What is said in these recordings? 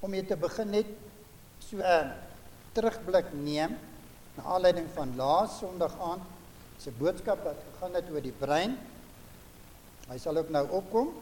om jy te begin net so 'n terugblik neem, na aanleiding van laas Sondag aand, se boodskap wat gegaan het oor die brein. Hy sal ook nou opkom.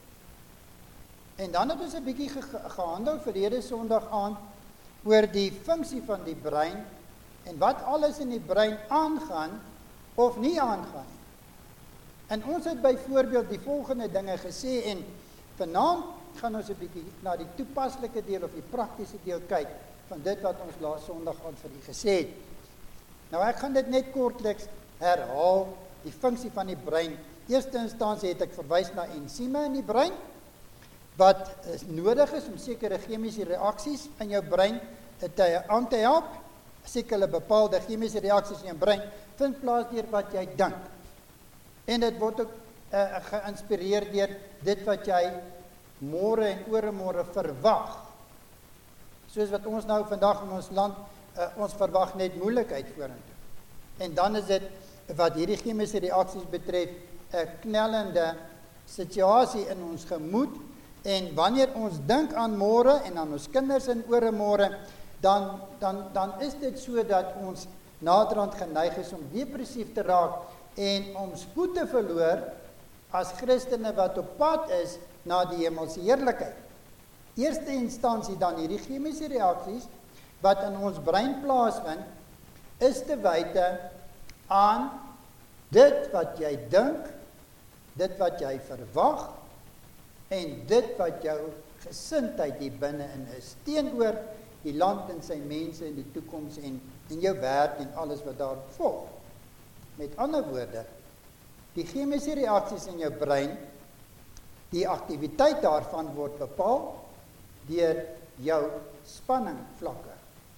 En dan het ons 'n bietjie gehandel verlede Sondag aand oor die funksie van die brein en wat alles in die brein aangaan of nie aangaan nie. En ons het byvoorbeeld die volgende dinge gesê en vanaand gaan ons 'n bietjie na die toepaslike deel of die praktiese deel kyk van dit wat ons laas Sondag aand vir u gesê het. Nou ek gaan dit net kortliks herhaal, die funksie van die brein. Eerste instansie het ek verwys na ensieme in die brein, wat nodig is om sekere chemiese reaksies in jou brein aan te help. Sekere bepaalde chemiese reaksies in jou brein vind plaas deur wat jy dink. En dit word ook geïnspireer deur dit wat jy môre en ooremôre verwag. Soos wat ons nou vandag in ons land, ons verwag net moeilikheid vorentoe. En dan is dit, wat hierdie chemiese reaksies betref, 'n knellende situasie in ons gemoed. En wanneer ons dink aan môre en aan ons kinders en ooremôre, dan is dit so dat ons naderhand geneig is om depressief te raak en om spoed te verloor as Christene wat op pad is na die hemelse heerlikheid. Eerste instansie dan hierdie chemiese reaksies wat in ons brein plaasvind, is te wyte aan dit wat jy dink, dit wat jy verwag en dit wat jou gesindheid hier binne-in is, teenoor die land en sy mense in die toekoms en jou werk en alles wat daar volg. Met ander woorde, die chemiese reaksies in jou brein, die aktiwiteit daarvan word bepaal deur jou spanningvlakke.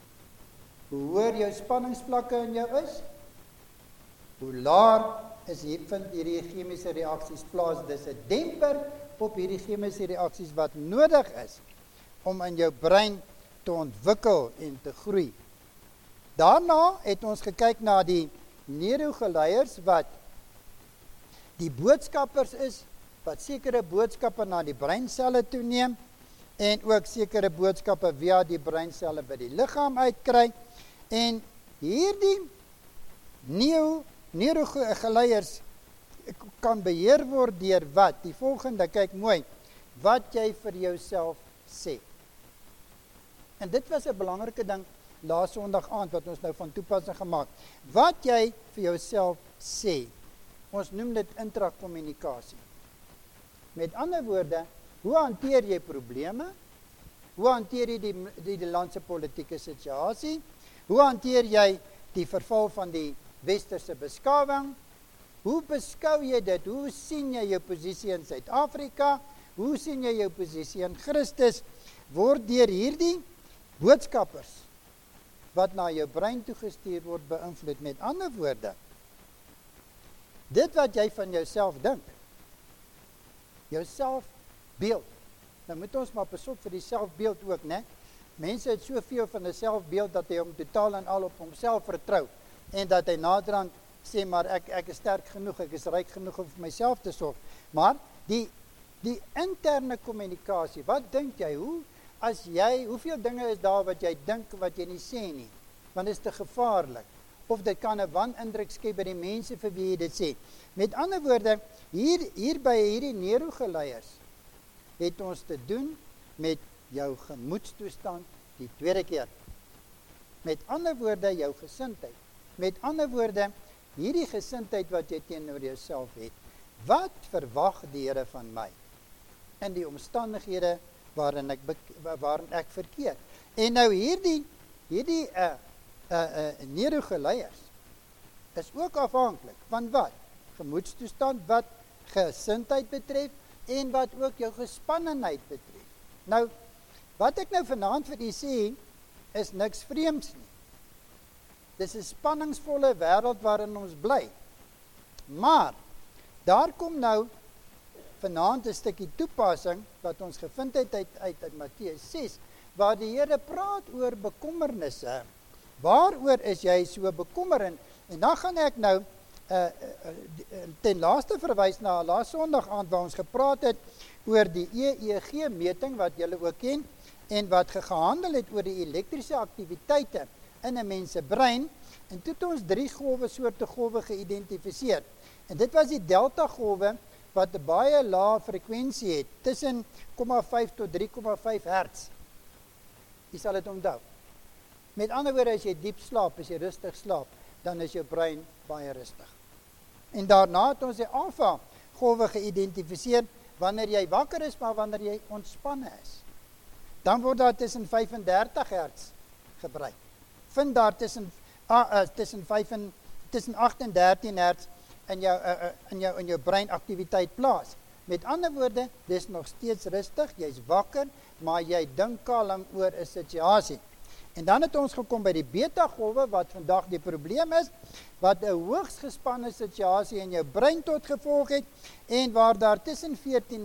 Hoe hoër jou spanningsvlakke in jou is, hoe laer vind hierdie chemiese reaksies plaas. Dis 'n demper op hierdie chemiese reaksies wat nodig is om in jou brein te ontwikkel en te groei. Daarna het ons gekyk na die neurogeleiers wat die boodskappers is, wat sekere boodskappe na die breinselle toeneem en ook sekere boodskappe via die breinselle by die liggaam uitkry. En hierdie neurogeleiers kan beheer word deur wat? Die volgende, kyk mooi, wat jy vir jouself sê. En dit was 'n belangrike ding laas Sondag aand wat ons nou van toepassing gemaak. Wat jy vir jouself sê. Ons noem dit intrakommunikasie. Met ander woorde, hoe hanteer jy probleme? Hoe hanteer jy die land se politieke situasie? Hoe hanteer jy die verval van die westerse beskawing? Hoe beskou jy dit? Hoe sien jy jou posisie in Suid-Afrika? Hoe sien jy jou posisie in Christus? Word deur hierdie boodskappers wat na jou brein toegestuur word beïnvloed. Met ander woorde, dit wat jy van jouself dink, jou selfbeeld. Nou moet ons maar pas op vir die selfbeeld ook, né? Mense het soveel van 'n selfbeeld dat hy hom totaal en al op homself vertrou en dat hy naderhand sê maar ek is sterk genoeg, ek is ryk genoeg om vir myself te sorg. Maar die interne kommunikasie, wat dink jy? Hoeveel dinge is daar wat jy dink wat jy nie sê nie? Want dit is te gevaarlik. Of dit kan 'n wanindruk skep by die mense vir wie jy dit sê. Met ander woorde, hier by hierdie neurogeleiers het ons te doen met jou gemoedstoestand die tweede keer. Met ander woorde, jou gesindheid. Met ander woorde, hierdie gesindheid wat jy teenoor jouself het. Wat verwag die Here van my in die omstandighede waarin ek verkeer? En nou hierdie neurogeleiers is ook afhanklik van wat? Gemoedstoestand, wat gesindheid betref en wat ook jou gespannenheid betref. Nou, wat ek nou vanaand vir u sê, is niks vreemds nie. Dis 'n spanningsvolle wêreld waarin ons bly. Maar daar kom nou vanaand 'n stukkie toepassing wat ons gevind het uit Matteus 6, waar die Here praat oor bekommernisse. Waaroor is jy so bekommerend? En dan gaan ek nou ten laaste verwys na laas Sondag aand waar ons gepraat het oor die EEG-meting wat julle ook ken, en wat gehandel het oor die elektriese aktiwiteite in 'n mens se brein, en toe het ons 3 soorte golwe geïdentifiseer. En dit was die delta golwe wat 'n baie lae frekwensie het, tussen 0,5 tot 3,5 hertz. Jy sal dit onthou. Met ander woorde, as jy diep slaap, as jy rustig slaap, dan is jou brein baie rustig. En daarna het ons die alfa golwe geïdentifiseer wanneer jy wakker is, maar wanneer jy ontspanne is. Dan word daar tussen 35 hertz gebruik. Vind daar tussen 8 en 13 hertz in jou breinaktiwiteit plaas. Met ander woorde, dis nog steeds rustig, jy's wakker, maar jy dink kalm oor 'n situasie. En dan het ons gekom by die beta golwe, wat vandag die probleem is, wat 'n hoogs gespanne situasie in jou brein tot gevolg het, en waar daar tussen 14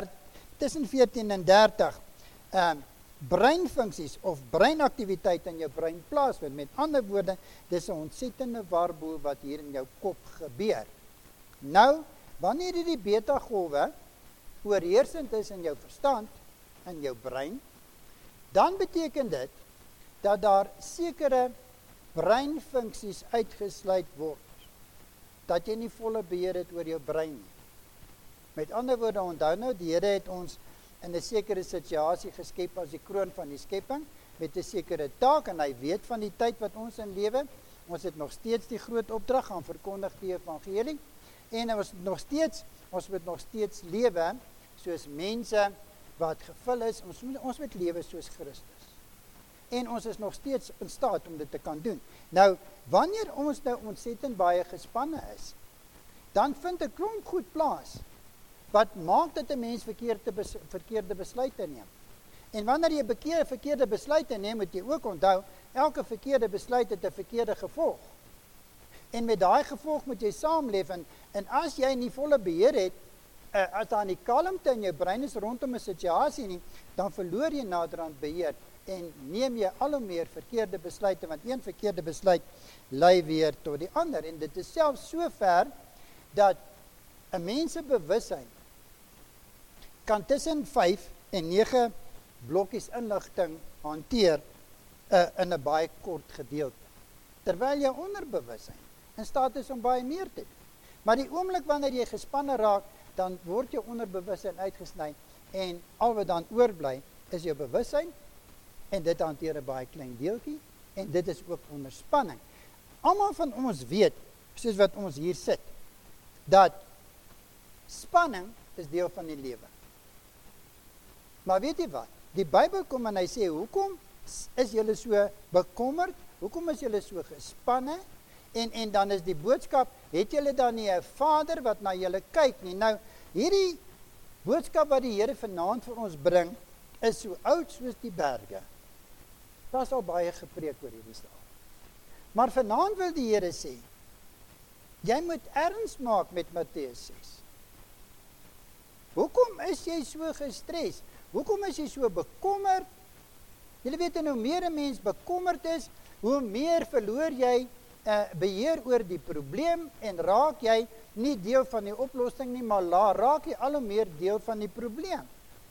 en 30 breinfunksies of breinaktiwiteit in jou brein plaasvind. Met ander woorde, dis 'n ontsettende warboel wat hier in jou kop gebeur. Nou, wanneer hierdie beta golwe oorheersend is in jou verstand, in jou brein, dan beteken dit dat daar sekere breinfunksies uitgesluit word, dat jy nie volle beheer het oor jou brein nie. Met ander woorde, onthou nou, die Here het ons in 'n sekere situasie geskep as die kroon van die skepping, met 'n sekere taak, en hy weet van die tyd wat ons in lewe. Ons het nog steeds die groot opdrag gaan verkondig die evangelie, en ons moet nog steeds lewe soos mense wat gevul is. Ons moet lewe soos Christus. En ons is nog steeds in staat om dit te kan doen. Nou, wanneer ons nou ontsettend baie gespanne is, dan vind 'n klomp goed plaas, wat maak dat 'n mens verkeerde besluite neem. En wanneer jy verkeerde besluite neem, moet jy ook onthou, elke verkeerde besluit het 'n verkeerde gevolg. En met daai gevolg moet jy saamleef, en as jy nie volle beheer het, as daar nie kalmte in jou brein is rondom 'n situasie nie, dan verloor jy naderhand beheer, en neem jy al hoe meer verkeerde besluite, want een verkeerde besluit lei weer tot die ander. En dit is selfs so ver, dat 'n mens se bewussyn kan tussen 5 en 9 blokkies inligting hanteer in 'n baie kort gedeelte. Terwyl jou onderbewussyn in staat is om baie meer te doen. Maar die oomblik wanneer jy gespanne raak, dan word jou onderbewussyn uitgesny, en al wat dan oorbly is jou bewussyn, en dit hanteer 'n baie klein deeltjie, en dit is ook onderspanning. Almal van ons weet, soos wat ons hier sit, dat spanning is deel van die lewe. Maar weet jy wat? Die Bybel kom en hy sê, hoekom is julle so bekommerd? Hoekom is julle so gespanne? En dan is die boodskap, het julle dan nie 'n Vader wat na julle kyk nie? Nou, hierdie boodskap wat die Here vanaand vir ons bring, is so oud soos die berge. Daar's al baie gepreek oor hierdie saak. Maar vanaand wil die Here sê, jy moet erns maak met Matteus 6. Hoekom is jy so gestres? Hoekom is jy so bekommerd? Julle weet, en hoe meer 'n mens bekommerd is, hoe meer verloor jy beheer oor die probleem, en raak jy nie deel van die oplossing nie, maar raak jy al hoe meer deel van die probleem.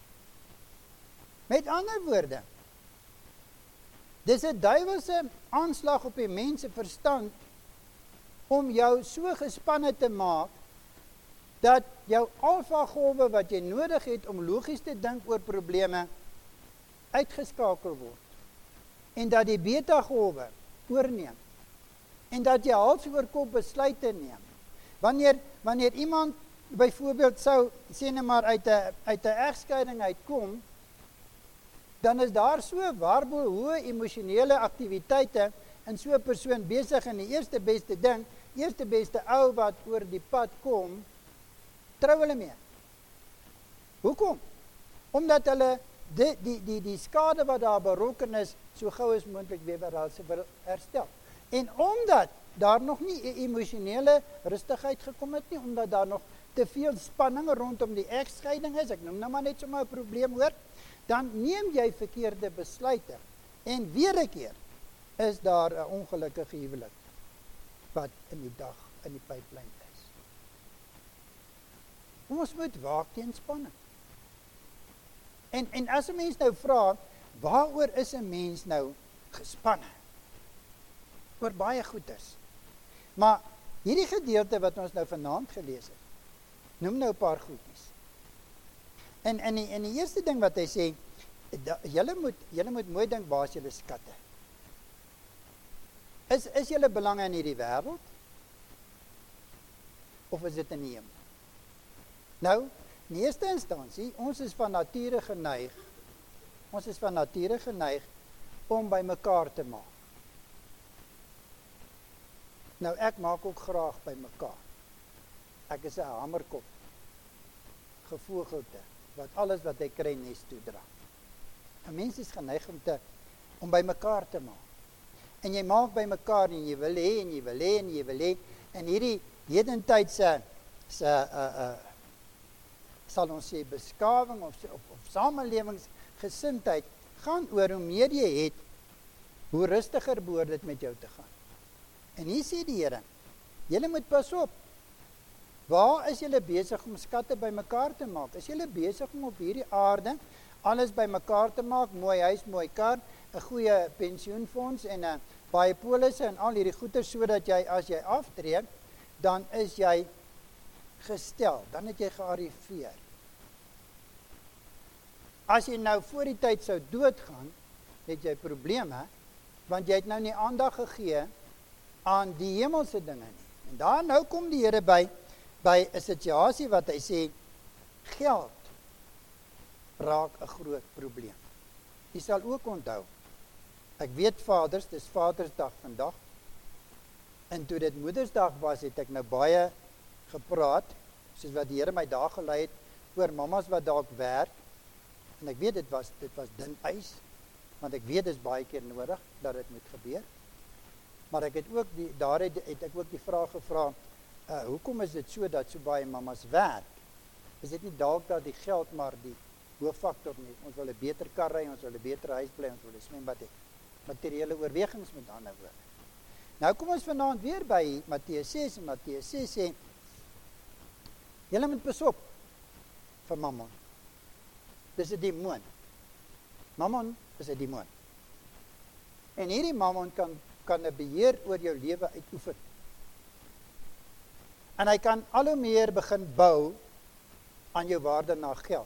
Met ander woorde, dis 'n duiwelse aanslag op die mens se verstand om jou so gespanne te maak dat jou alfa golwe wat jy nodig het om logies te dink oor probleme uitgeskakel word, en dat die beta golwe oorneem, en dat jy hals oor kop besluite neem. Wanneer iemand byvoorbeeld sou sê net maar uit 'n egskeiding uitkom, dan is daar so warboel hoë emosionele aktiwiteite in so 'n persoon besig, en die eerste beste ou wat oor die pad kom, trou hulle mee. Hoekom? Omdat hulle die skade wat daar berokken is, so gou as moontlik weer wil herstel. En omdat daar nog nie 'n emosionele rustigheid gekom het nie, omdat daar nog te veel spanning rondom die egskeiding is, ek noem nou maar net sommer 'n probleem hoor, dan neem jy verkeerde besluite. En weer 'n keer is daar 'n ongelukkige huwelik wat in die pipeline is. Ons moet waak teen spanning. En as 'n mens nou vra, waaroor is 'n mens nou gespanne? Oor baie goeders. Maar hierdie gedeelte wat ons nou vanaand gelees het, noem nou 'n paar goedjies. En die eerste ding wat hy sê, julle moet mooi dink, waar is julle skatte? Is julle belange in hierdie wêreld? Of is dit in die hemel? Nou, in eerste instansie, ons is van nature geneig om by mekaar te maak. Nou, ek maak ook graag by mekaar. Ek is 'n hamerkop, gevogelte, wat alles wat hy kry nes toe dra. 'n Mens is geneig om by mekaar te maak. En jy maak by mekaar en jy wil hê en jy wil hê en jy wil hê. En hierdie hedentydse sal ons sê beskawing of samelewingsgesindheid gaan oor hoe meer jy het, hoe rustiger behoort dit met jou te gaan. En hier sê die Here, julle moet pas op. Waar is julle besig om skatte by mekaar te maak? Is julle besig om op hierdie aarde alles by mekaar te maak? Mooi huis, mooi kar, 'n goeie pensioenfonds en 'n baie polisse en al hierdie goeder, sodat jy as jy aftree, dan is jy gestel, dan het jy gearriveer. As jy nou voor die tyd sou doodgaan, het jy probleme, want jy het nou nie aandag gegee aan die hemelse dinge nie. En daar nou kom die Here by 'n situasie wat hy sê, geld raak 'n groot probleem. Jy sal ook onthou, ek weet vaders, dis Vadersdag vandag, en toe dit Moedersdag was, het ek nou baie gepraat, soos wat die Here my daar gelei het, oor mamas wat dalk werk, en ek weet dit was dun ys, want ek weet dit is baie keer nodig, dat dit moet gebeur, maar ek het ook daar het ek ook die vraag gevra, hoekom is dit so dat so baie mamas werk? Is dit nie dalk dat die geld maar die hooffaktor nie? Ons wil 'n beter kar ry, ons wil 'n beter huis bly, ons wil 'n swembad hê. Materiële oorwegings met ander woorde. Nou kom ons vanaand weer by Matteus 6 en Matteus 6 sê, julle moet pas op vir mammon. Dis 'n demoon. Mammon is 'n demoon. En hierdie mammon kan 'n beheer oor jou lewe uitoefen. En hy kan al hoe meer begin bou aan jou waarde na geld.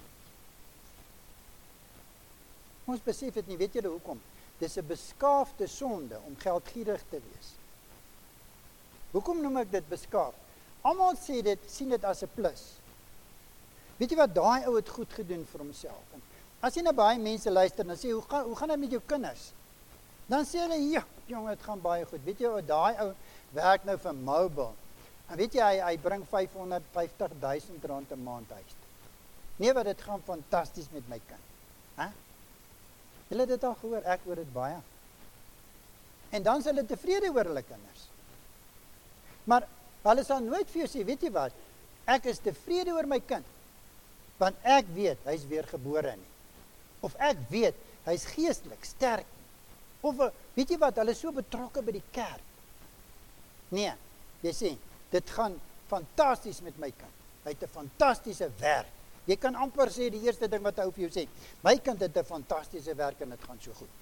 Ons besef dit nie, weet julle hoekom? Dis 'n beskaafde sonde om geldgierig te wees. Hoekom noem ek dit beskaaf? Almal sien dit as 'n plus. Weet jy wat, daai ou het goed gedoen vir homself. En as jy na baie mense luister en sê, hoe gaan dit met jou kinders? Dan sê hulle, ja, jongen, het gaan baie goed. Weet jy, daai ou werk nou vir Mobile. En weet jy, hy bring 550.000 rand 'n maand huis. Nee, wat dit gaan fantasties met my kind. Hè? Julle het dit al gehoor, ek hoor dit baie. En dan is hulle tevrede oor hulle kinders. Maar hulle sal nooit vir jou sê, weet jy wat, ek is tevrede oor my kind, want ek weet, hy is weergebore nie. Of ek weet, hy is geestelik, sterk. Of, weet jy wat, hulle is so betrokke by die kerk. Nee, jy sê, dit gaan fantasties met my kind. Hy het 'n fantastiese werk. Jy kan amper sê, die eerste ding wat hy vir jou sê, my kind het 'n fantastiese werk en dit gaan so goed.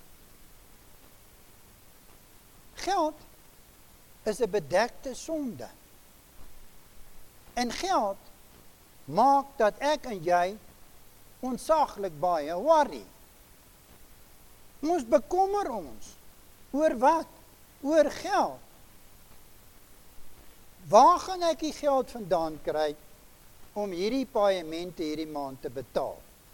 Geld is 'n bedekte sonde. En geld maak dat ek en jy ontsaglik baie worry. Ons bekommer ons. Oor wat? Oor geld. Waar gaan ek die geld vandaan kry om hierdie paemente hierdie maand te betaal?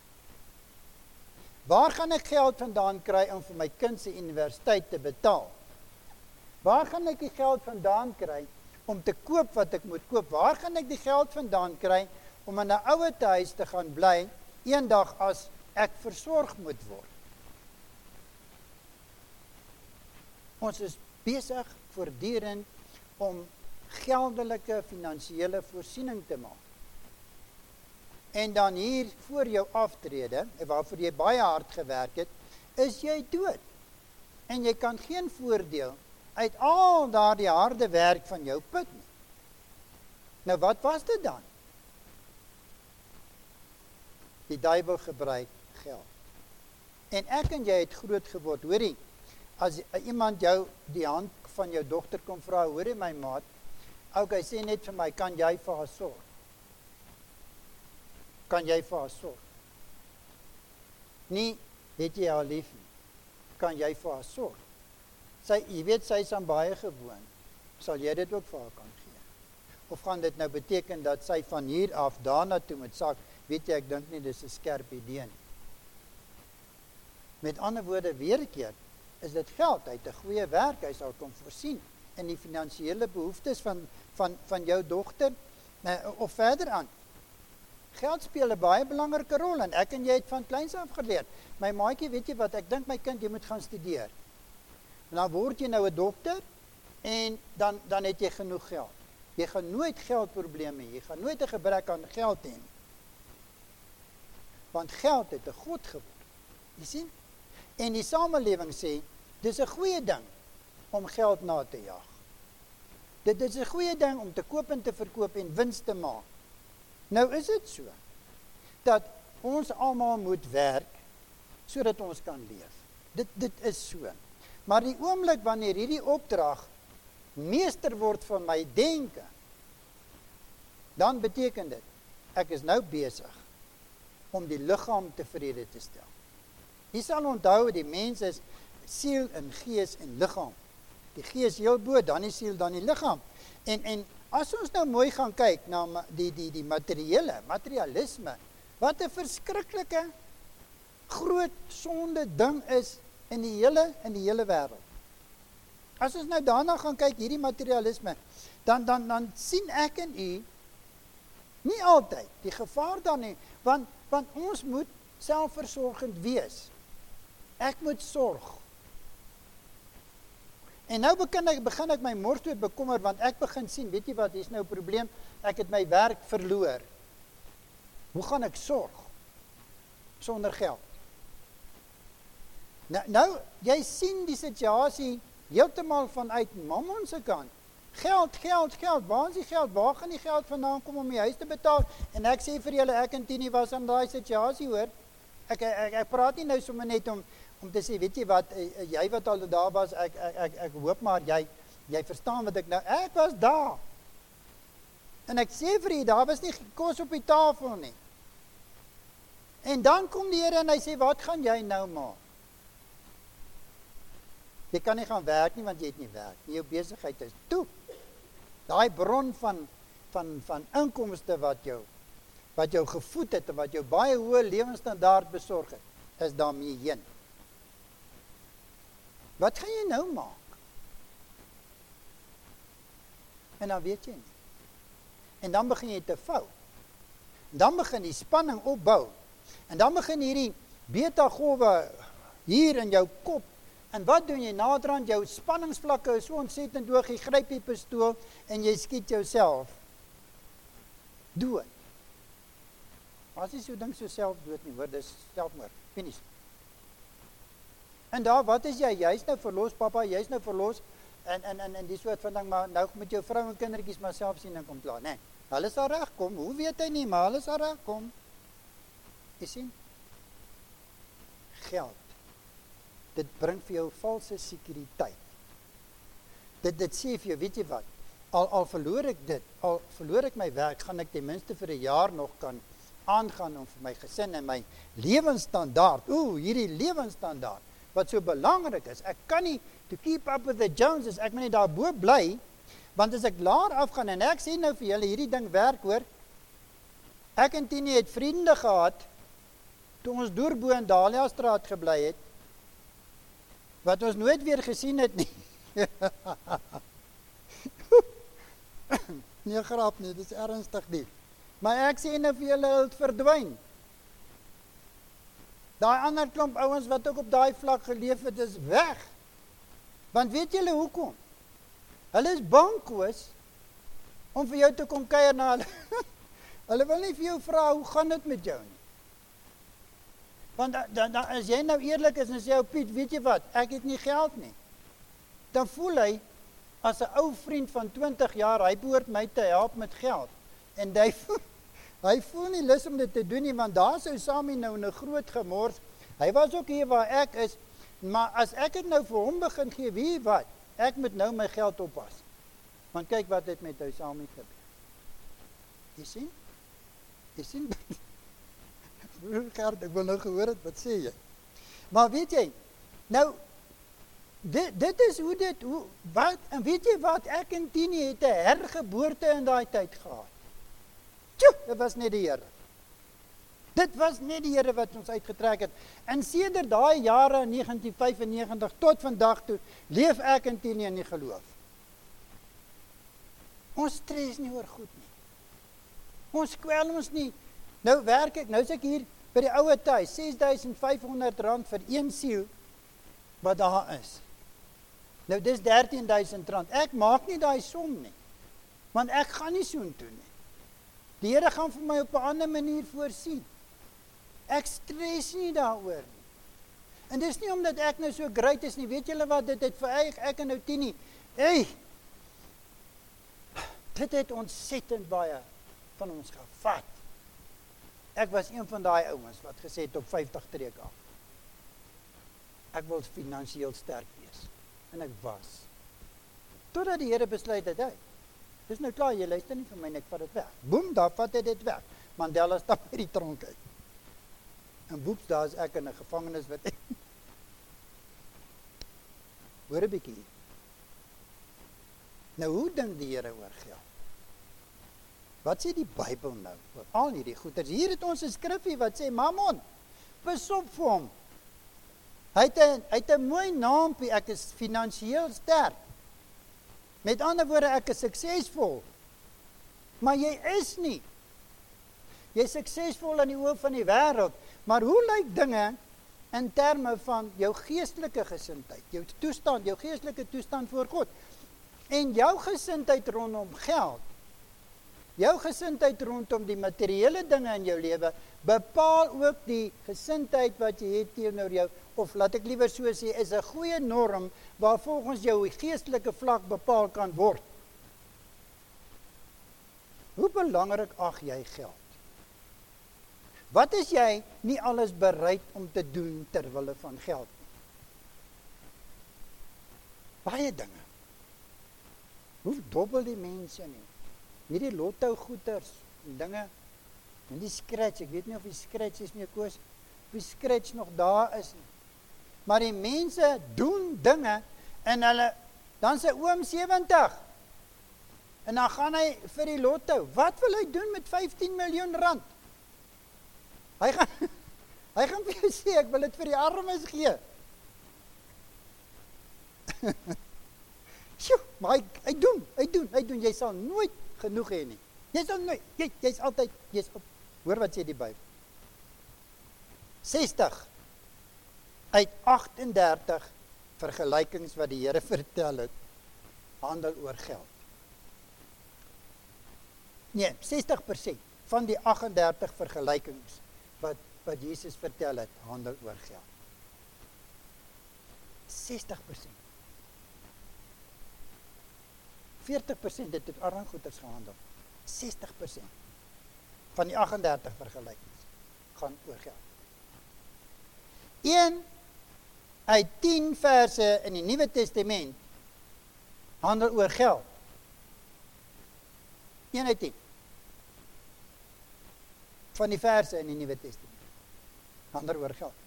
Waar gaan ek geld vandaan kry om vir my kind se universiteit te betaal? Waar gaan ek die geld vandaan kry om te koop wat ek moet koop? Waar gaan ek die geld vandaan kry om in 'n ouertehuis te gaan bly eendag as ek versorg moet word? Ons is besig voortdurend om geldelike finansiële voorsiening te maak. En dan hier voor jou aftrede, waarvoor jy baie hard gewerk het, is jy dood. En jy kan geen voordeel uit al daardie harde werk van jou put nie. Nou wat was dit dan? Die duiwel gebruik geld. En ek en jy het groot geword, hoorie, as iemand jou die hand van jou dogter kom vra, hoorie my maat, okay, sê net vir my, kan jy vir haar sorg? Kan jy vir haar sorg? Nie, het jy haar lief nie, kan jy vir haar sorg? Jy weet, sy is aan baie gewoon, sal jy dit ook vir haar kan gee? Of gaan dit nou beteken, dat sy van hier af daarna toe moet sak, weet jy, ek dink nie, dis 'n skerp idee nie. Met ander woorde, weer 'n keer, is dit geld, hy het 'n goeie werk, hy sal kon voorsien, in die finansiële behoeftes van jou dogter, of verder aan. Geld speel 'n baie belangrike rol, en ek en jy het van kleins af geleer. My maatjie, weet jy wat, ek dink my kind, jy moet gaan studeer. En dan word jy nou 'n dokter, en dan het jy genoeg geld. Jy gaan nooit geldprobleme hê, jy gaan nooit 'n gebrek aan geld hê nie. Want geld het 'n god geword. Jy sien? En die samelewing sê, dis 'n goeie ding om geld na te jaag. Dit is 'n goeie ding om te koop en te verkoop en wins te maak. Nou is dit so, dat ons almal moet werk, sodat ons kan leef. Dit is so. Maar die oomblik wanneer hierdie opdrag meester word van my denke, dan beteken dit, ek is nou besig om die liggaam tevrede te stel. Jy sal onthou, die mens is siel en gees en liggaam. Die gees heel bo, dan die siel, dan die liggaam. En as ons nou mooi gaan kyk na die materialisme, wat 'n verskriklike groot sonde ding is in die hele wêreld. As ons nou daarna gaan kyk, hierdie materialisme, dan sien ek en u nie altyd die gevaar dan nie, want ons moet selfversorgend wees. Ek moet sorg. En nou begin ek my morsdood bekommer, want ek begin sien, weet jy wat, hier is nou 'n probleem, ek het my werk verloor. Hoe gaan ek sorg? Sonder geld. Nou, jy sien die situasie heeltemal vanuit Mammon se kant. Geld, waar is die geld? Waar gaan die geld vandaan kom om die huis te betaal? En ek sê vir julle, ek en Tini was in daai situasie, hoor. Ek praat nie nou sommer net om te sê, weet jy wat, jy wat al daar was, ek hoop maar, jy verstaan wat ek nou, ek was daar. En ek sê vir jy, daar was nie kos op die tafel nie. En dan kom die Here en hy sê, wat gaan jy nou maak? Jy kan nie gaan werk nie, want jy het nie werk. Jou besigheid is toe. Daai bron van inkomste wat jou gevoed het, en wat jou baie hoë lewensstandaard besorg het, is daarmee heen. Wat gaan jy nou maak? En dan weet jy nie. En dan begin jy te vou. Dan begin die spanning opbou. En dan begin hierdie beta-golwe hier in jou kop. En wat doen jy naderhand? Jou spanningsvlakke is so ontsettend hoog, jy gryp die pistool en jy skiet jouself dood. As jy so dink so selfdood nie, hoor, dis selfmoord. Finish. En daar, wat is jy? Jy is nou verlos, papa, jy is nou verlos, en die soort van ding, maar nou met jou vrou en kindertjies maar self sien en kom klaar. Nee, hulle sal regkom, hoe weet hy nie, maar hulle sal regkom. Jy sien? Geld. Dit bring vir jou valse sekuriteit. Dit sê vir jou, weet jy wat, al verloor ek dit, al verloor ek my werk, gaan ek ten minste vir 'n jaar nog kan aangaan om vir my gesin en my lewensstandaard, hierdie lewensstandaard, wat so belangrik is, ek kan nie, to keep up with the Joneses, ek moet nie daarbo bly, want as ek laer afgaan, en ek sê nou vir julle, hierdie ding werk hoor, ek en Tini het vriende gehad, toe ons deur in Dahlia straat gebly het, wat ons nooit weer gesien het nie. Nee, grap nie, dit is ernstig nie. Maar ek sê nou vir julle, het verdwyn. Daai ander klomp ouens wat ook op daai vlak geleef het, is weg. Want weet julle hoekom? Hulle is bang, Koos, om vir jou te kom kuier na hulle. Hulle wil nie vir jou vra, hoe gaan dit met jou nie? Want as jy nou eerlik is en sê, Piet, weet jy wat, ek het nie geld nie. Dan voel hy, as 'n ou vriend van 20 jaar, hy behoort my te help met geld. En Hy voel nie lus om dit te doen nie, want daar sou Sammy nou in 'n groot gemors. Hy was ook hier waar ek is, maar as ek dit nou vir hom begin gee, weet wat? Ek moet nou my geld oppas. Want kyk wat het met ou Sammy gebeur. Jy sien? Jy sien? Gert, ek wil nou gehoor het, wat sê jy? Maar weet jy, nou, dit is hoe dit, en weet jy wat, ek en Tini het 'n hergeboorte in daai tyd gehad. Tjoe, dit was net die Here. Dit was net die Here wat ons uitgetrek het. En sedert daai jare, 1995, tot vandag toe, leef ek en Tini in die geloof. Ons stres nie oor goed nie. Ons kwel ons nie. Nou werk ek, nou is ek hier by die ouer tuis, R6.500 vir een siel, wat daar is. Nou dis R13.000. Ek maak nie daai som nie, want ek gaan nie soontoe nie. Die Here gaan vir my op 'n ander manier voorsien. Ek stres nie daaroor nie. En dis nie omdat ek nou so great is nie, weet julle wat, dit het vir ek en nou Tini, dit het ontsettend baie van ons gevat. Ek was een van daai ouens wat gesê het op 50 trek af. Ek wil finansiëel sterk wees. En ek was. Totdat die Here besluit het, dis nou klaar, jy luister nie vir my, en ek vat dit weg. Boem, daar vat hy dit weg. Mandela stap by die tronk uit. En boeps, daar is ek in 'n gevangenis wat hoor 'n bietjie. Nou, hoe dink die Here oor geld? Wat sê die Bybel nou oor al hierdie goeders? Hier het ons 'n skrifgie wat sê, Mammon, pas op vir hom. Hy het 'n mooi naampie, ek is finansiëel sterk. Met ander woorde, ek is suksesvol. Maar jy is nie. Jy is suksesvol in die oë van die wêreld, maar hoe lyk dinge in terme van jou geestelike gesindheid, jou toestand, jou geestelike toestand voor God? En jou gesindheid rondom geld, jou gesindheid rondom die materiële dinge in jou lewe, bepaal ook die gesindheid wat jy het teenoor jou, of laat ek liewer so sê, is 'n goeie norm, waar volgens jou geestelike vlak bepaal kan word. Hoe belangrik ag jy geld? Wat is jy nie alles bereid om te doen ter wille van geld? Baie dinge. Hoe dobbel die mense nie? Nie die lotto goeders, dinge, en die scratch, ek weet nie of die scratch is nie, Koos, of die scratch nog daar is nie. Maar die mense doen dinge, en hulle, dan sy oom 70, en dan gaan hy vir die lotto. Wat wil hy doen met 15 miljoen rand? Hy gaan vir jou sê, ek wil dit vir die armes gee. Sjoe, maar hy doen, jy sal nooit genoeg hê nie. Jy sal nooit, jy's altyd, hoor wat sê die Bybel. 60 uit 38 vergelykings wat die Here vertel het, handel oor geld. Nee, 60% van die 38 vergelykings wat Jesus vertel het, handel oor geld. 60%. 40% het oor ander goeders gehandel. 60% van die 38 vergelykings gaan oor geld. 1 uit 10 verse in die Nuwe Testament handel oor geld. 1 uit 10 van die verse in die Nuwe Testament handel oor geld.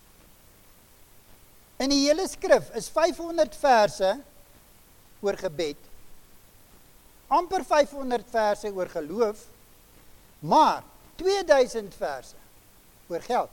In die hele skrif is 500 verse oor gebed, amper 500 verse oor geloof, maar 2000 verse oor geld.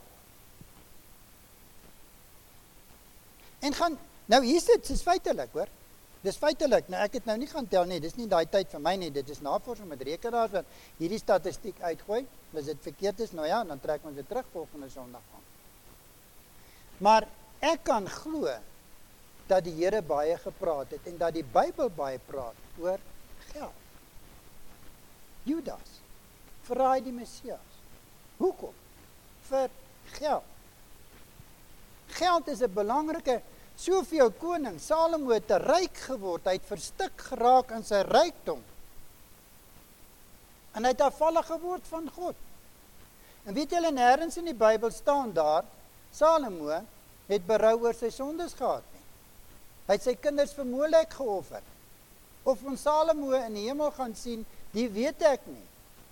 En gaan, nou hier sit, dis feitelik, hoor. Dis feitelik, nou ek het nou nie gaan tel nie, dis nie daai tyd vir my nie, dit is navorsing met rekenaars wat hierdie statistiek uitgooi, as dit verkeerd is, nou ja, dan trek ons dit terug volgende Sondag aan. Maar ek kan glo dat die Here baie gepraat het en dat die Bybel baie praat oor geld. Judas verraai die Messias. Hoekom? Vir geld. Geld is 'n belangrike, soveel koning, Salomo het te ryk geword, hy het verstik geraak in sy rykdom. En hy het afvallig geword van God. En weet julle, nêrens in die Bybel staan daar, Salomo het berou oor sy sondes gehad nie. Hy het sy kinders vir Molek geoffer. Of ons Salomo in die hemel gaan sien, die weet ek nie.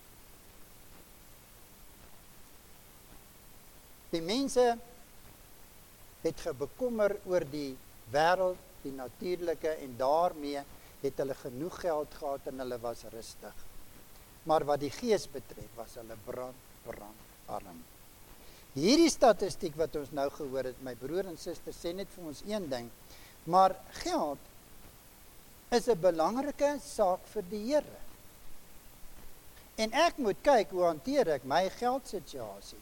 Die mense het gebekommer oor die wêreld, die natuurlike, en daarmee het hulle genoeg geld gehad en hulle was rustig. Maar wat die gees betref, was hulle brandarm. Hierdie statistiek wat ons nou gehoor het, my broer en suster, sê net vir ons een ding, maar geld is 'n belangrike saak vir die Here. En ek moet kyk, hoe hanteer ek my geldsituasie?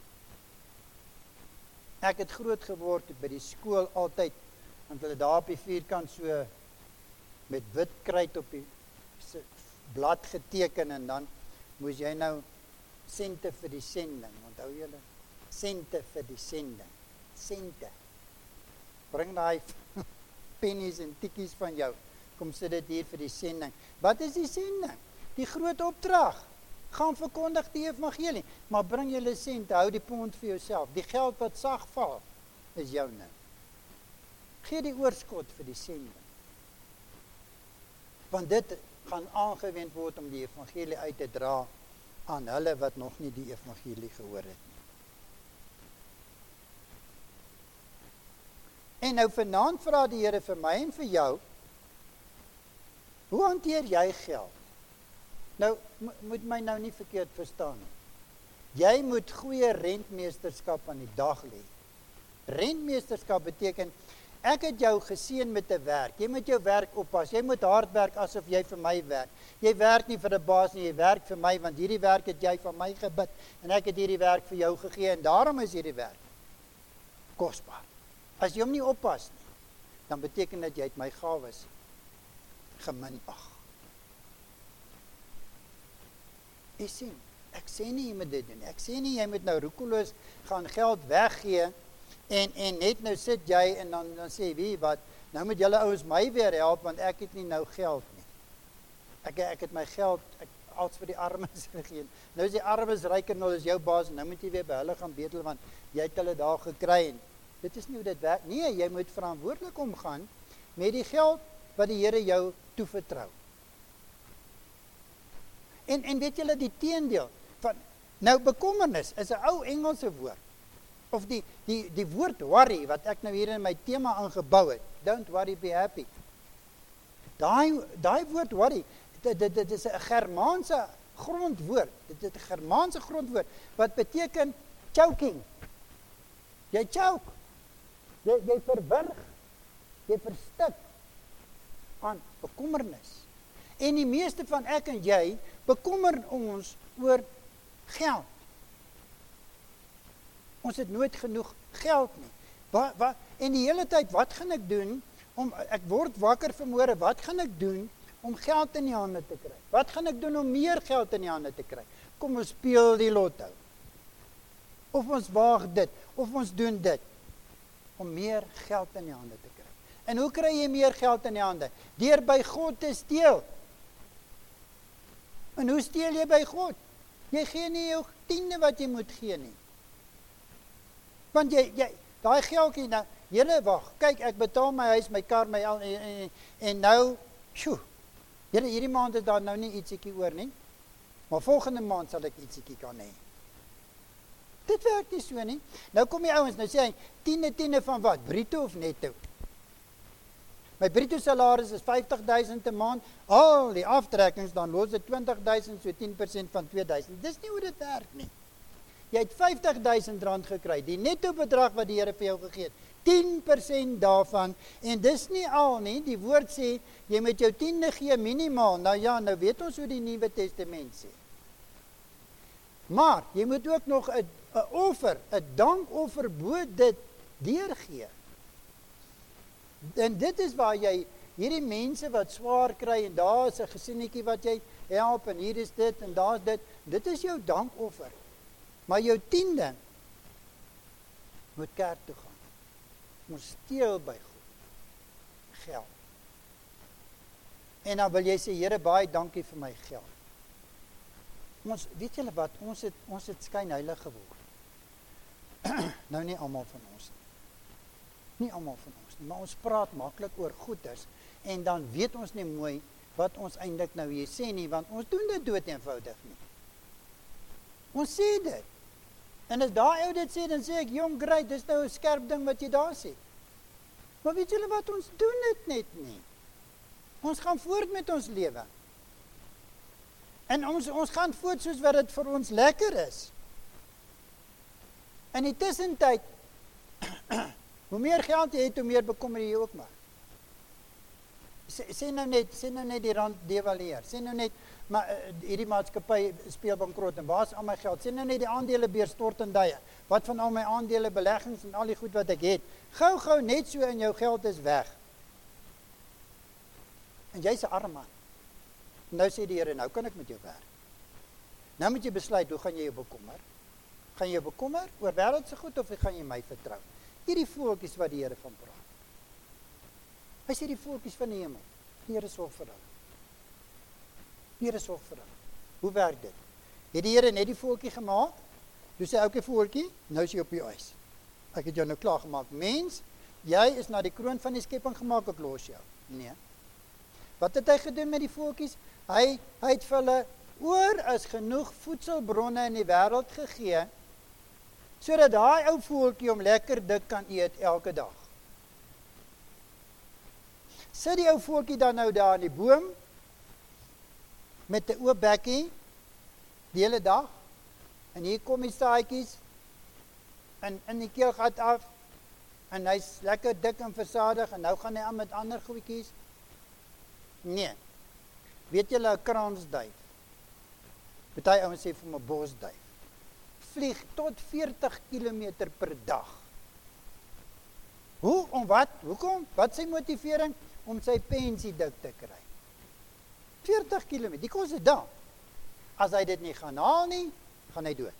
Ek het groot geword by die skool altyd, want hulle daar op die vierkant so met wit kruit op die blad geteken, en dan moes jy nou sente vir die sending, onthou julle? Sente vir die sending. Sente. Bring daai pennies en tikkies van jou. Kom sit dit hier vir die sending. Wat is die sending? Die groot opdrag. Gaan verkondig die evangelie. Maar bring julle sente, hou die pond vir jouself. Die geld wat sag val, is joune. Gee die oorskot vir die sending. Want dit gaan aangewend word om die evangelie uit te dra aan hulle wat nog nie die evangelie gehoor het nie. En nou vanaand vra die Here vir my en vir jou, hoe hanteer jy geld? Nou, moet my nou nie verkeerd verstaan nie. Jy moet goeie rentmeesterskap aan die dag lê. Rentmeesterskap beteken, ek het jou geseën met 'n werk. Jy moet jou werk oppas. Jy moet hard werk asof jy vir my werk. Jy werk nie vir 'n baas nie, jy werk vir my, want hierdie werk het jy van my gebid. En ek het hierdie werk vir jou gegee, en daarom is hierdie werk kosbaar. As jy hom nie oppas nie, dan beteken dit jy het my gawes geminag. Jy sien, ek sê nie jy moet dit doen. Ek sê nie jy moet nou roekeloos gaan geld weggee en net nou sit jy en dan sê wie wat, nou moet julle ouens my weer help, want ek het nie nou geld nie. Ek het my geld als vir die armes gegee. Nou is die armes ryk en nou is jou baas, nou moet jy weer by hulle gaan bedel, want jy het hulle daar gekry. En dit is nie hoe dit werk. Nee, jy moet verantwoordelik omgaan met die geld wat die Here jou toevertrou. En weet julle die teendeel van, nou bekommernis is 'n ou Engelse woord. Of die woord worry, wat ek nou hier in my tema aangebou het, don't worry, be happy. Daai woord worry, dit is 'n Germaanse grondwoord, dit is 'n Germaanse grondwoord, wat beteken choking. Jy choke, jy verwrig, jy verstik aan bekommernis. En die meeste van ek en jy bekommer ons oor geld. Ons het nooit genoeg geld nie. En die hele tyd, wat gaan ek doen? Ek word wakker vanmôre, wat gaan ek doen om geld in die hande te kry? Wat gaan ek doen om meer geld in die hande te kry? Kom ons speel die lotto. Of ons waag dit, of ons doen dit, om meer geld in die hande te kry. En hoe kry jy meer geld in die hande? Deur by God te steel. En hoe steel jy by God? Jy gee nie jou tiende wat jy moet gee nie. Want jy daai geldjie nou, Here wag, kyk, ek betaal my huis, my kar, my al en nou, sjoe. Here, hierdie maand is daar nou nie ietsiekie oor nie. Maar volgende maand sal ek ietsiekie kan hê. Dit werk nie so nie. Nou kom die ouens, nou sê hy, tiende van wat? Bruto of netto? My bruto salaris is 50.000 'n maand. Al die aftrekkings, dan los dit 20.000, so 10% van 2.000. Dis nie hoe dit werk nie. Jy het 50.000 rand gekry, die netto bedrag wat die Here vir jou gegee het, 10% daarvan, en dis nie al nie, die woord sê, jy moet jou tiende gee minimaal. Nou ja, nou weet ons hoe die Nuwe Testament sê. Maar, jy moet ook nog 'n offer, 'n dankoffer bo dit deurgee. En dit is waar jy, hierdie mense wat swaar kry, en daar is 'n gesinnetjie wat jy help, en hier is dit, en daar is dit is jou dankoffer. Maar jou tiende moet kerk toe gaan. Moet steel by God. Geld. En dan wil jy sê, Here, baie dankie vir my geld. weet julle wat, ons het skynheilig geword. Nou nie almal van ons nie. Nie almal van ons nie, maar ons praat maklik oor goeders, en dan weet ons nie mooi wat ons eintlik nou hier sê nie, want ons doen dit dood eenvoudig nie. Ons sê dit. En as daai ou dit sê, dan sê ek, jong, great, dis nou 'n skerp ding wat jy daar sê. Maar weet julle wat, ons doen dit net nie. Ons gaan voort met ons lewe. En ons gaan voort soos wat dit vir ons lekker is. In die tussentyd, hoe meer geld jy het, hoe meer bekommer jy ook maar. Sê nou net die rand devalueer. Sê nou net, maar hierdie maatskappy speel bankrot en waar is al my geld? Sê nou net die aandelebeurs stort in duie. Wat van al my aandele, beleggings en al die goed wat ek het? Gou net so en jou geld is weg. En jy's 'n arm man. Nou sê die Here, nou kan ek met jou werk. Nou moet jy besluit, hoe gaan jy jou bekommer? Gaan jy jou bekommer oor wêreldse goed of gaan jy my vertrou? Hierdie voeltjies wat die Here van praat. Hy sê die voeltjies van die hemel. Die Here sorg vir hulle. Die Here sorg vir hulle. Hoe werk dit? Het die Here net die voeltjie gemaak? Toe sê ouke voeltjie, nou is jy op jou eis. Ek het jou nou klaar gemaak. Mens, jy is na die kroon van die skepping gemaak, ek los jou. Nee. Wat het hy gedoen met die voeltjies? Hy het vir hulle oor as genoeg voedselbronne in die wêreld gegee, sodat daai ou voeltjie om lekker dik kan eet elke dag. Sit die ou voeltjie dan nou daar in die boom, met 'n oop bekkie, die hele dag, en hier kom die saaitjies, en in die keelgat af, en hy's lekker dik en versadig, en nou gaan hy aan met ander goedjies. Nee. Weet julle 'n kransduif? Party ouens sê vir 'n bosduif. Vlieg tot 40 km per dag. Hoe, om wat? Hoekom? Wat sy motivering? Om sy pensie dik te kry. 40 km, die kos is daar. As hy dit nie gaan haal nie, gaan hy dood.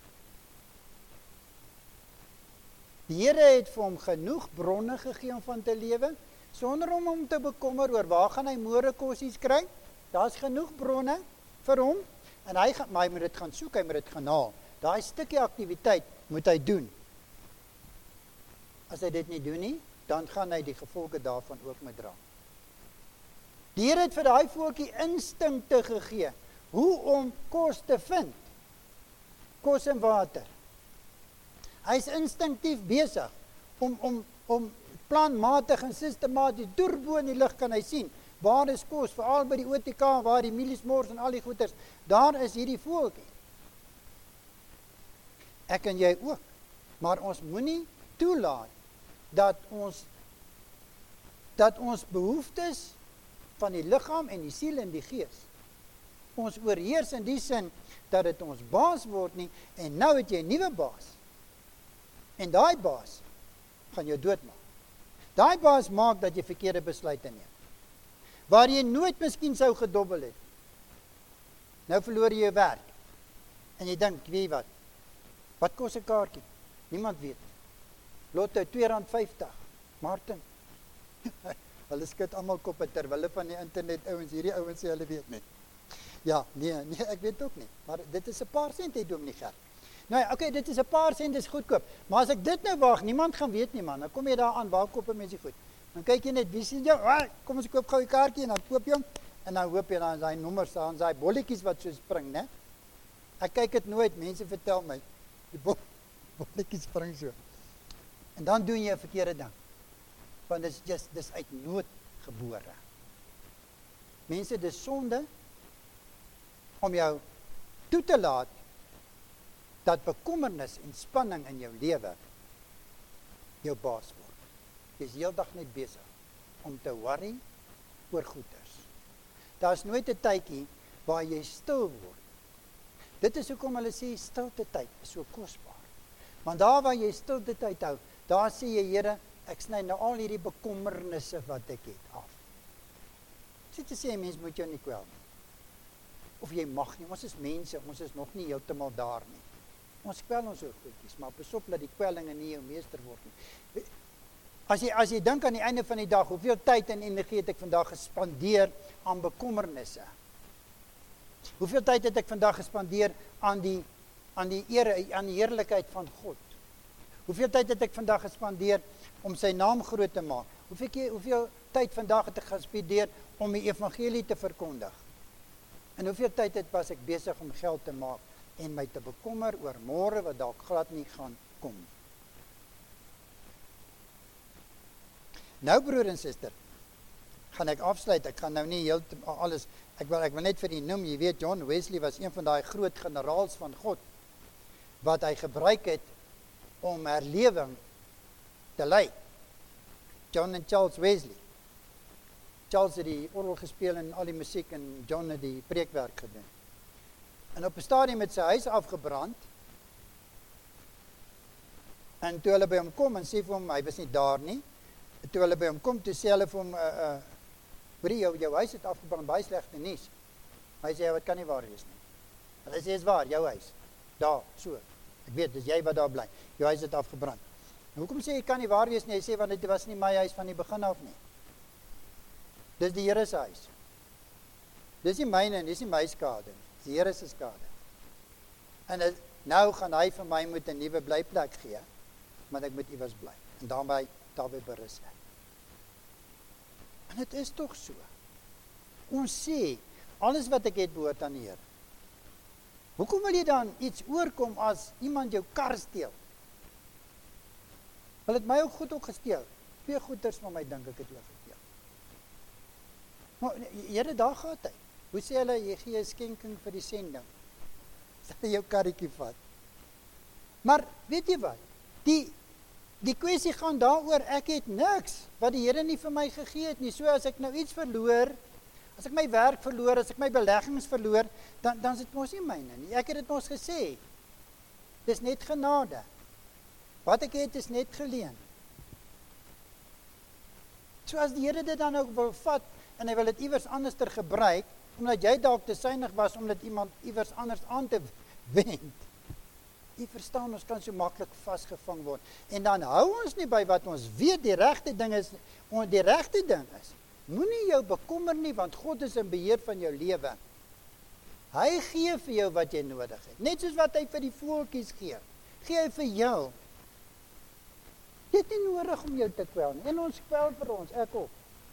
Die Here het vir hom genoeg bronne gegee om van te lewe, sonder om hom te bekommer oor waar gaan hy môre kossies kry. Daar's genoeg bronne vir hom, en maar hy moet dit gaan soek, hy moet dit gaan haal. Daai stukkie aktiwiteit moet hy doen. As hy dit nie doen nie, dan gaan hy die gevolge daarvan ook moet dra. Die Here het vir daai voeltjie instinkte gegee, hoe om kos te vind. Kos en water. Hy is instinktief besig om planmatig en sistematies deurbo in die lig kan hy sien. Waar is kos, veral by die OTK, waar die mielies mors en al die goeders, daar is hierdie voeltjie. Ek en jy ook, maar ons moenie toelaat dat ons behoeftes van die liggaam en die siel en die gees ons oorheers in die sin dat dit ons baas word nie, en nou het jy 'n nuwe baas. En daai baas gaan jou doodmaak. Daai baas maak dat jy verkeerde besluite neem. Waar jy nooit miskien sou gedobbel het. Nou verloor jy jou werk. En jy dink, weet wat? Wat kos 'n kaartjie? Niemand weet. Lotto R2.50. Martin. Hulle skud almal koppe terwille van die internet ouens, hierdie ouens sê hulle weet nie. Ja, nee, ek weet ook nie. Maar dit is 'n paar sent het Dominee Gert. Nou ja, okay, dit is 'n paar sent, dis goedkoop. Maar as ek dit nou waag, niemand gaan weet nie man. Dan kom jy daar aan, waar koop mense goed? Dan kyk jy net, wie sien jou? Kom ons koop gou 'n kaartjie en dan koop jy hom. En dan hoop jy dan daai nommers staan, daai bolletjies wat so spring, né? Ek kyk dit nooit, mense vertel my. Die bolletjies spring so. En dan doen jy 'n verkeerde ding. Want dis uit nood gebore. Mense, dis sonde om jou toe te laat dat bekommernis en spanning in jou lewe jou baas word. Jy is heeldag net besig om te worry oor goeders. Daar's nooit 'n tydjie waar jy stil word. Dit is hoekom hulle sê stilte tyd is so kosbaar. Want daar waar jy stilte tyd hou, daar sê jy, Here, ek sny nou al hierdie bekommernisse wat ek het af. Sit te sê, mens moet jou nie kwel nie. Of jy mag nie, ons is mense, ons is nog nie heeltemal daar nie. Ons kwel ons oor goedjies, maar pas op dat die kwellinge nie jou meester word nie. As jy dink aan die einde van die dag, hoeveel tyd en energie het ek vandag gespandeer aan bekommernisse? Hoeveel tyd het ek vandag gespandeer aan die heerlikheid van God? Hoeveel tyd het ek vandag gespandeer om sy naam groot te maak? Hoeveel tyd vandag het ek gespandeer om die evangelie te verkondig? En hoeveel tyd was ek besig om geld te maak en my te bekommer oor môre wat dalk glad nie gaan kom? Nou broer en suster, gaan ek afsluit. Ek gaan nou nie heeltemal alles, ek wil net vir u noem, jy weet John Wesley was een van daai groot generaals van God wat hy gebruik het om herlewing te lei. John en Charles Wesley. Charles het die orgel gespeel en al die musiek en John het die preekwerk gedoen. En op 'n stadium het sy huis afgebrand. En toe hulle by hom kom en sê vir hom, hy was nie daar nie. Toe hulle by hom kom, toe sê hulle vir hom, hoorie, jou huis het afgebrand, baie slegte nuus. Hy sê, wat kan nie waar wees nie. Hulle sê, is waar, jou huis. Daar, so. Ek weet, dis jy wat daar bly. Jou huis het afgebrand. En hoekom sê jy kan nie waar wees nie? Hy sê, want dit was nie my huis van die begin af nie. Dis die Here se huis. Dis nie myne, dis nie my skade nie. Dis die Here se skade. En nou gaan hy vir my moet 'n nuwe blyplek gee, want ek moet iewers bly. En daarby berus ek. En dit is tog so. Ons sê, alles wat ek het behoort aan die Here. Hoekom wil jy dan iets oorkom as iemand jou kar steel? Wil het my ook goed ook gesteel? 2 goeders van my dink ek het ook gesteel. Maar Here, daar gaat hy. Hoe sê hulle, jy gee 'n skenking vir die sending. Sal hy jou karretjie vat. Maar weet jy wat? Die kwessie gaan daaroor, ek het niks wat die Here nie vir my gegee het nie. So as ek nou iets verloor, as ek my werk verloor, as ek my beleggings verloor, dan is dit mos nie myne nie. Ek het dit mos gesê. Dis net genade. Wat ek het is net geleen. So as die Here dit dan ook wil vat, en hy wil dit iewers anders gebruik, omdat jy dalk te suinig was, om dit iemand iewers anders aan te wend. Jy verstaan, ons kan so maklik vasgevang word. En dan hou ons nie by wat ons weet, die regte ding is. Moenie jou bekommer nie, want God is in beheer van jou lewe. Hy gee vir jou wat jy nodig het. Net soos wat hy vir die voeltjies gee. Gee hy vir jou. Jy het nie nodig om jou te kwel nie. En ons kwel vir ons, ek ook.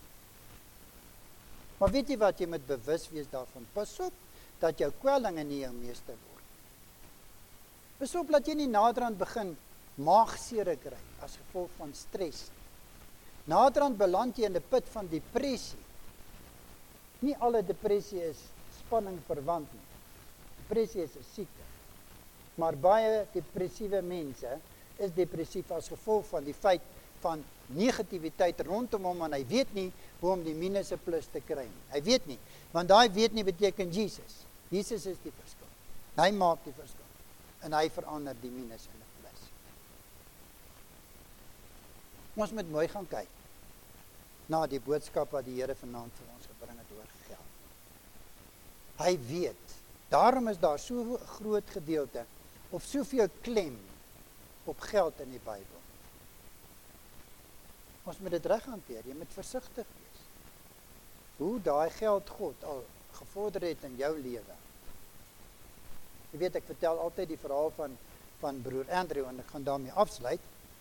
Maar weet jy wat, jy moet bewus wees daarvan. Pas op, dat jou kwellinge nie jou meester word. Pas op, dat jy nie naderhand begin maagseer kry, as gevolg van stres. Naderhand beland jy in die put van depressie. Nie alle depressie is spanning verwant nie. Depressie is 'n siekte. Maar baie depressiewe mense is depressief as gevolg van die feit van negativiteit rondom hom, en hy weet nie hoe om die minus en plus te kry nie. Hy weet nie, want daai weet nie beteken Jesus. Jesus is die verskil. Hy maak die verskil. En hy verander die minus en die plus. Ons moet mooi gaan kyk na die boodskap wat die Here vanaand vir ons gebring het oor geld. Hy weet, daarom is daar so 'n groot gedeelte, of soveel klem op geld in die Bybel. Ons moet dit reg hanteer, jy moet versigtig wees. Hoe daai geld God al gevorder het in jou lewe. Jy weet, ek vertel altyd die verhaal van broer Andrew, en ek gaan daarmee afsluit.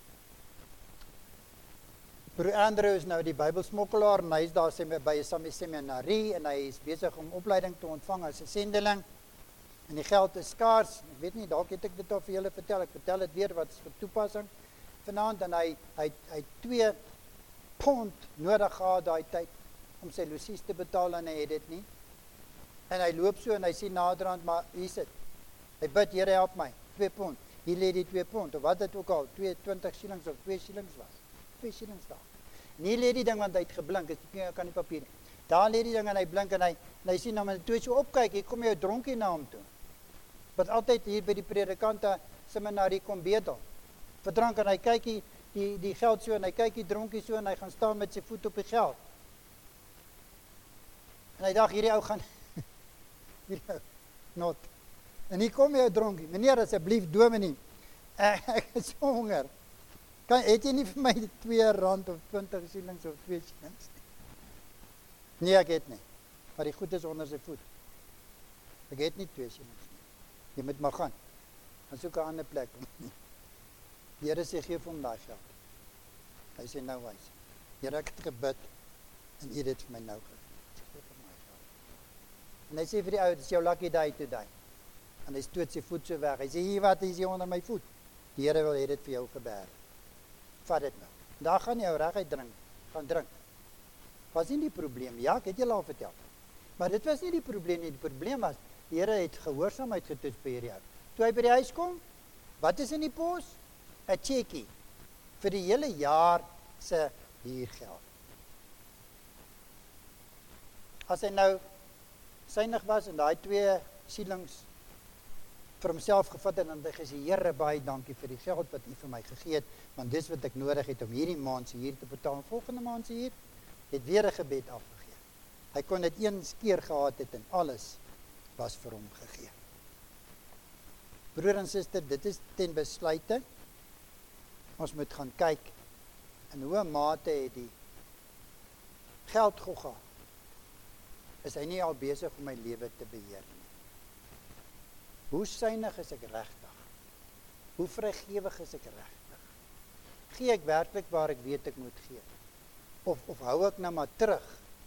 Broer Andrew is nou die Bybelsmokkelaar, en hy is daar by 'n seminarie, en hy is besig om opleiding te ontvang as 'n sendeling. En die geld is skaars. Ek weet nie, dalk het ek dit al vir julle vertel. Ek vertel dit weer, wat is vir toepassing vanaand. En hy 2 pond nodig gehad daai tyd om sy losies te betaal, en hy het dit nie. En hy loop so en hy sien naderhand, maar hier sit. Hy bid, Here help my, 2 pond. Hier lê die 2 pond, of wat dit ook al, 20 shillings of 2 shillings was. 2 shillings daar. En hier lê die ding, want hy het geblink, ek kan nie papier nie. Daar lê die ding en hy blink, en hy sien hom, en toe hy so opkyk, hier kom jou dronkie na hom toe. Wat altyd hier by die predikante seminarie kom bedel. Verdrank, en hy kyk die geld so, en hy kyk die dronkie so, en hy gaan staan met sy voet op die geld. En hy dacht, hierdie ou gaan, hierdie ou, not. En hier kom jou dronkie, meneer, asseblief, dominee, ek is so honger. Het jy nie vir my R2 of 20 shillings of 2 shillings? Nee, ek het nie. Maar die goed is onder sy voet. Ek het nie 2 sienings nie. Jy moet maar gaan. Gaan soek 'n ander plek. Die Here sê, gee vir hom daai geld. Hy sê, nou wys. Here, ek het gebid, en U het dit vir my nou gegee. Gee vir my geld. En hy sê vir die ou, dis jou lucky day today. En hy stoot sy voet so weg. Hy sê, hier wat is hier onder my voet? Die Here wil hê dit vir jou gebeer. Vat dit nou. Daar gaan jy reguit drink. Gaan drink. Was nie die probleem. Ja, ek het julle al vertel. Maar dit was nie die probleem nie. Die probleem was, die Here het gehoorsaamheid getoets by hierdie ou. Toe hy by die huis kom, wat is in die pos? 'n Checkie vir die hele jaar se huurgeld. As hy nou synig was en daai 2 sielings vir homself gevat en dan het hy gesê, Here, baie dankie vir die geld wat U vir my gegee het, want dis wat ek nodig het om hierdie maand se huur te betaal. Volgende maand se huur het weer 'n gebed afgegee. Hy kon dit eens keer gehad het en alles was vir hom gegee. Broer en suster, dit is ten besluite. Ons moet gaan kyk in hoe mate het die geldgogga is hy nie al besig om my lewe te beheer nie. Hoe suinig is ek regtig? Hoe vrygewig is ek regtig? Gee ek werklik waar ek weet ek moet gee? Of hou ek nou maar terug?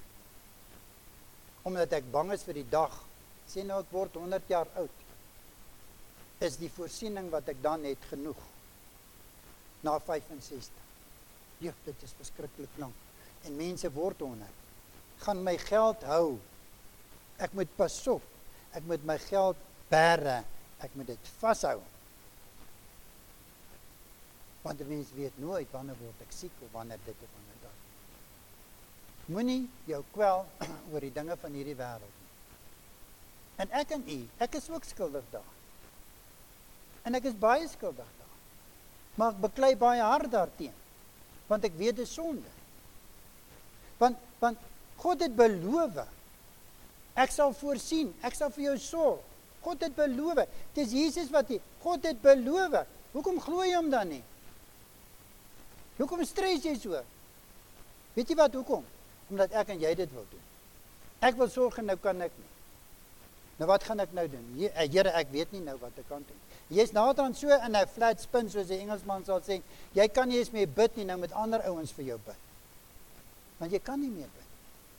Omdat ek bang is vir die dag, sê nou ek word 100 jaar oud, is die voorsiening wat ek dan het genoeg? Na 65. Ja, dit is verskriklik lank. En mense word 100. Gaan my geld hou. Ek moet pas op. Ek moet my geld bære. Ek moet dit vashou. Want die mens weet nooit wanneer word ek siek of wanneer dit of wanneer dat. Moenie jou kwel oor die dinge van hierdie wêreld nie. En ek en u, ek is ook skuldig daar. En ek is baie skuldig daar. Maar ek beklei baie hard daarteen. Want ek weet dit is sonde. Want God het beloof. Ek sal voorsien, ek sal vir jou sorg. God het beloof. Dis Jesus wat God het beloof. Hoekom glo jy hom dan nie? Hoekom stres jy so? Weet jy wat hoekom? Omdat ek en jy dit wil doen. Ek wil sorg en nou kan ek nie. Nou wat gaan ek nou doen? Here, ek weet nie nou wat ek kan doen. Jy's naderhand so in 'n flat spin soos die Engelsman sal sê, jy kan nie eens meer bid nie, nou met ander ouens vir jou bid. Want jy kan nie meer bid.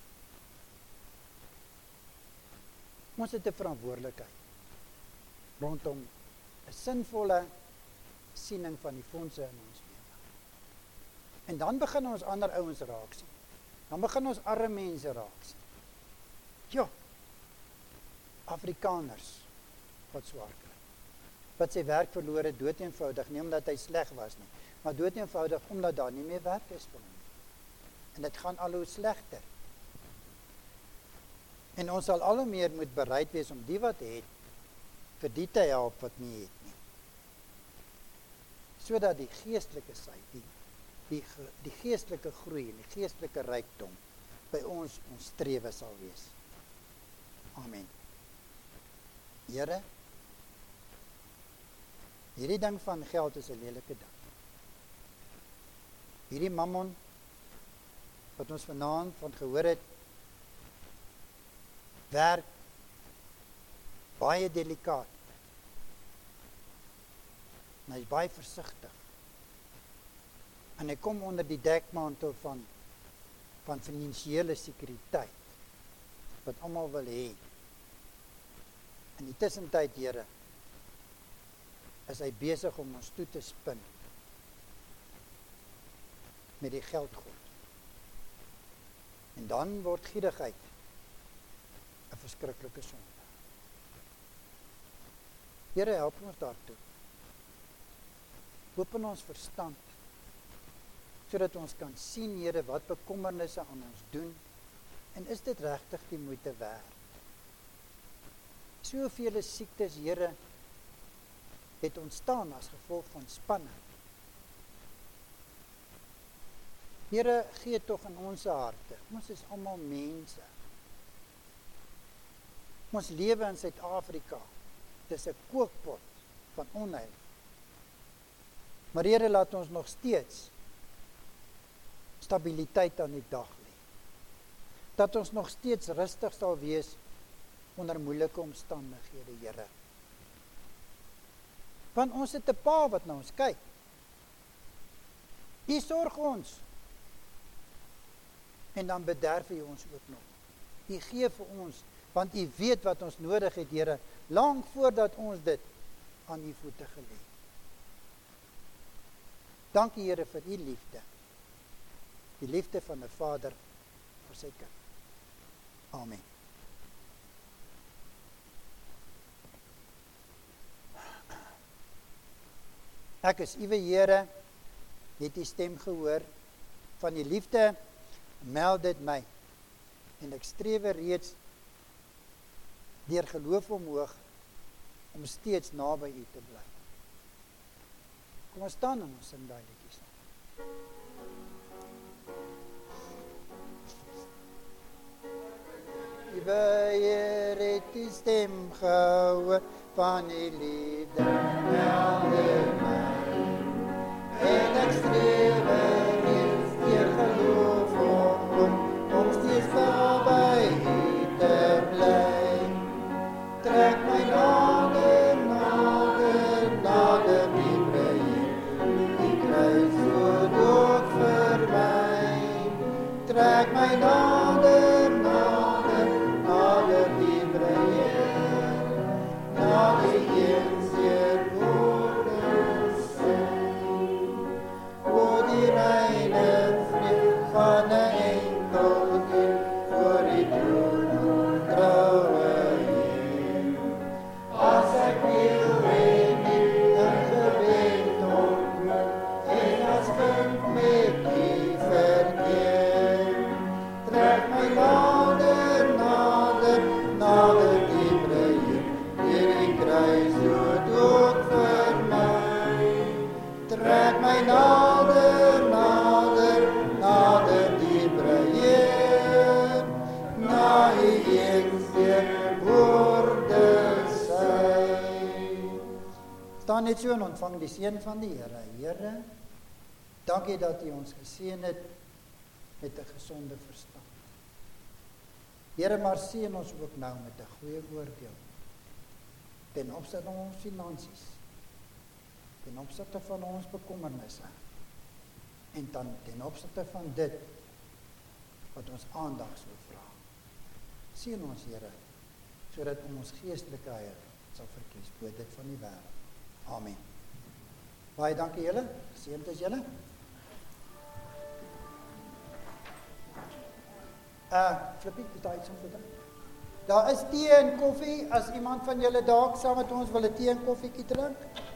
Ons het 'n verantwoordelikheid rondom 'n sinvolle siening van die fondse in ons lewe. En dan begin ons ander ouens raak sien. Dan begin ons arme mense raak sien. Ja, Afrikaners wat swaar kry. Wat sy werk verloor het, dood eenvoudig, nie omdat hy sleg was nie, maar dood eenvoudig omdat daar nie meer werk is vir hom. En dit gaan al hoe slegter. En ons sal al hoe meer moet bereid wees om die wat het, vir die te help wat nie het nie. Sodat die geestelike sy, die geestelike groei en die geestelike rykdom by ons strewe sal wees. Amen. Here, hierdie ding van geld is 'n lelike ding. Hierdie mammon, wat ons vanaand van gehoor het, werk baie delikaat. En hy is baie versigtig. En hy kom onder die dekmantel van finansiële sekuriteit, wat almal wil hê. In die tussentyd, Here, is hy besig om ons toe te spin met die geldgod. En dan word gierigheid 'n verskriklike sonde. Here, help ons daartoe. Open ons verstand, sodat ons kan sien, Here, wat bekommernisse aan ons doen, en is dit regtig die moeite werd? Soveel siektes, Here, het ontstaan as gevolg van spanning. Here, gee tog in ons harte. Ons is almal mense. Ons lewe in Suid-Afrika. Dis 'n kookpot van onheil. Maar Here, laat ons nog steeds stabiliteit aan die dag lê. Dat ons nog steeds rustig sal wees onder moeilike omstandighede, Here. Want ons het 'n Pa wat na ons kyk. U sorg ons. En dan bederf U ons ook nog. U gee vir ons, want U weet wat ons nodig het, Here, lank voordat ons dit aan U voete gelê. Dankie, Here, vir U liefde. Die liefde van 'n Vader vir sy kind. Amen. Ek is uwe Here, het die stem gehoor, van die liefde meld dit my, en ek strewe reeds deur geloof omhoog, om steeds naby U te bly. Kom ons staan en ons sing daai liedjies. Uwe Heer het die stem gehoor, van die liefde meld dit my, en ek strewe reeds deur geloof om steeds naby U te bly. Trek my nader, nader, nader, liefde Heer, U kruis so dood vir my. Trek my nader, nader, nader, liefde Heer, na die eenseer woorde sy. O die reine vrede van 'n enkel Heer, voor die troon troue Heer. As ek wil en in gebed ontmoet, en as kind met U verkeer, trek my nader, nader, nader, liefde Heer, deur die kruis so dood vir my. Trek my nader, nader, nader, liefde Heer, na U eenseer woorde sy. Staan net so en ontvang die seën van die Here. Here, dankie dat U ons geseën het met 'n gesonde verstand. Here, maar seën ons ook nou met 'n goeie oordeel ten opsigte van ons finansies, ten opsigte van ons bekommernisse, en dan ten opsigte van dit wat ons aandag sou vra. Seën ons, Here, sodat ons geestelike eie sal verkies bo dit van die wêreld. Amen. Baie dankie julle, geseënd is julle. Flippie, is daar iets om te doen? Daar is tee en koffie, as iemand van julle dalk saam met ons wil 'n tee en koffietjie drink.